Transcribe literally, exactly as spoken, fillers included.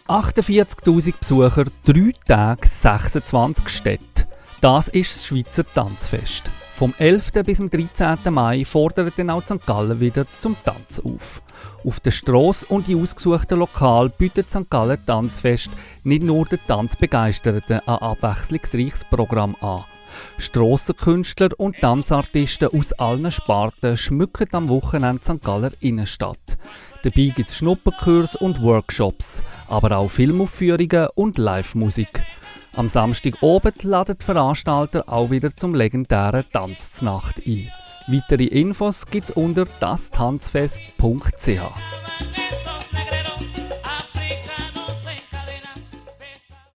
achtundvierzigtausend Besucher, drei Tage, sechsundzwanzig Städte. Das ist das Schweizer Tanzfest. Vom elften bis zum dreizehnten Mai fordert dann auch Sankt Gallen wieder zum Tanz auf. Auf der Strasse und in ausgesuchten Lokalen bietet Sankt Gallen Tanzfest nicht nur den Tanzbegeisterten ein abwechslungsreiches Programm an. Strassenkünstler und Tanzartisten aus allen Sparten schmücken am Wochenende Sankt Galler Innenstadt. Dabei gibt es Schnupperkurse und Workshops, aber auch Filmaufführungen und Live-Musik. Am Samstagabend laden die Veranstalter auch wieder zum legendären Tanznacht ein. Weitere Infos gibt es unter das tanzfest punkt c h.